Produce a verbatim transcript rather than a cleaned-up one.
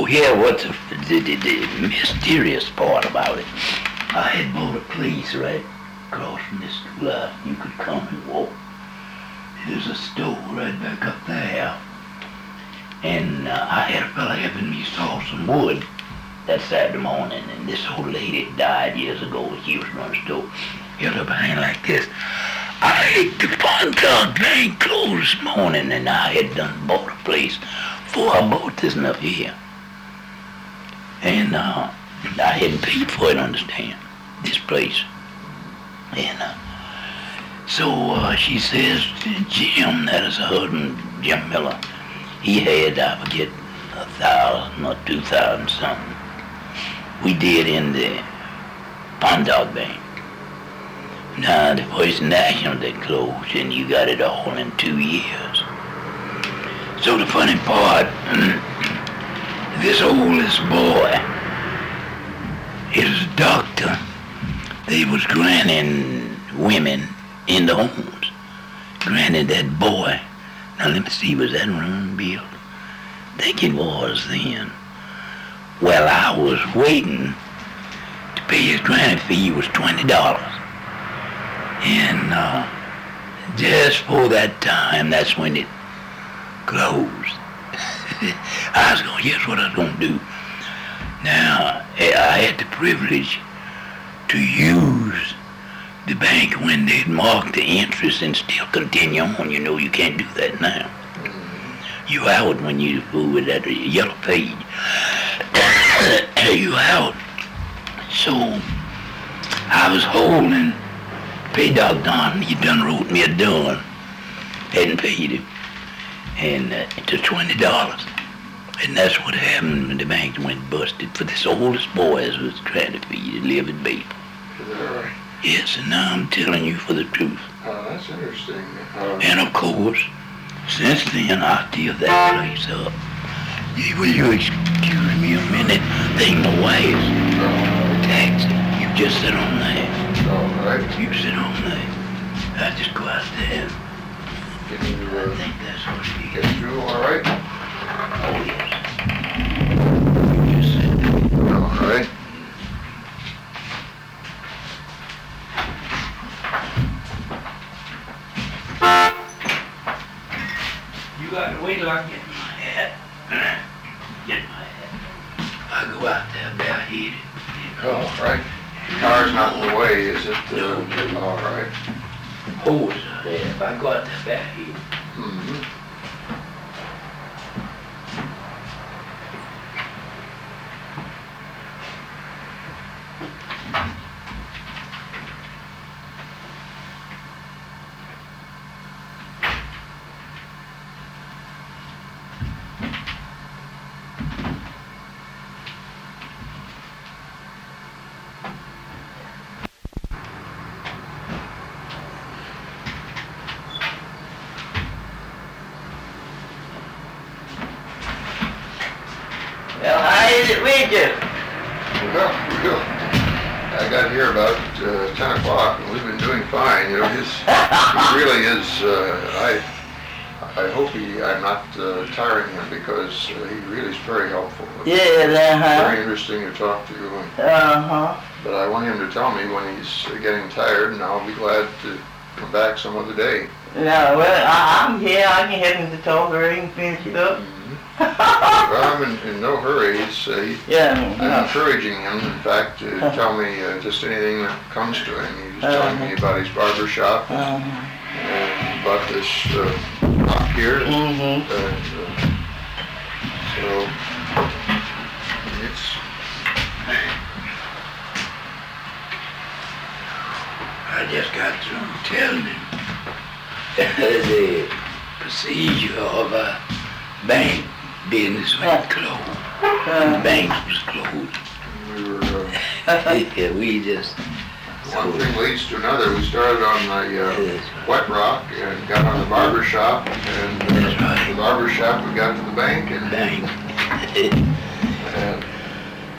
So here, what's the, the, the, the mysterious part about it? I had bought a place right across from this lot. You could come and walk. There's a store right back up there. And uh, I had a fella helping me saw some wood that Saturday morning, and this old lady died years ago. She was running a store, held her behind like this. I the Pontoc Bank closed this morning, and I had done bought a place before I bought this enough here. And uh, I hadn't paid for it, understand, this place. And uh, so uh, she says, Jim, that is her husband, Jim Miller, he had, I forget, a thousand or two thousand something. We did in the Pontoc Bank. Now, the First National, they closed, and you got it all in two years. So the funny part, this oldest boy, his doctor, they was granting women in the homes, granted that boy. Now let me see, was that wrong, Bill? I think it was then. Well, I was waiting to pay his granting fee was twenty dollars. And uh, just for that time, that's when it closed. I was going, here's what I was going to do. Now, I had the privilege to use the bank when they'd marked the interest and still continue on. You know, you can't do that now. You out when you fool with that yellow page. You out. So I was holding, paid Doc Don, he done wrote me a done, hadn't paid him, and uh, to twenty dollars. And that's what happened when the bank went busted for this oldest boy as was trying to feed a living baby. Is that right? Yes, and now I'm telling you for the truth. Oh, that's interesting. Uh, And of course, since then I still that place up. Yeah, will you excuse me a minute? There ain't no wires. uh, Taxi. You just sit on there. all right. You sit on there. I just go out there. Can you I uh, think that's what it get is. through all right? Oh, yes. You just sit there. All right. You got to wait till I get my hat. Get my hat. I go out there bareheaded. Oh, all right. Car's not in the way, is it? Uh, No. all right. Hose are there. If I go out there bareheaded. Mm-hmm. Well, how is it with you? Well, well, I got here about uh, ten o'clock, and we've been doing fine. You know, his, he really is. Uh, I, I hope he. I'm not uh, tiring him because uh, he really is very helpful. Yeah, uh-huh. Very interesting to talk to. And, Uh-huh. but I want him to tell me when he's uh, getting tired, and I'll be glad to come back some other day. No, well, I, I'm here. I can help him to talk or he can finish it up. Well, I'm in, in no hurry. It's, uh, he, Yeah, I mean, I'm no. encouraging him, in fact, to tell me uh, just anything that comes to him. He was telling me about his barber shop Uh-huh. and about this uh, knock here. Mm-hmm. Uh, uh, so, it's, I just got through telling him the procedure of a bank business when it closed. The bank was closed. we were, uh, Yeah, we just, one thing leads to another. We started on the uh, wet rock and got on the barber shop, and uh, That's right. the barber shop we got to the bank, and bank.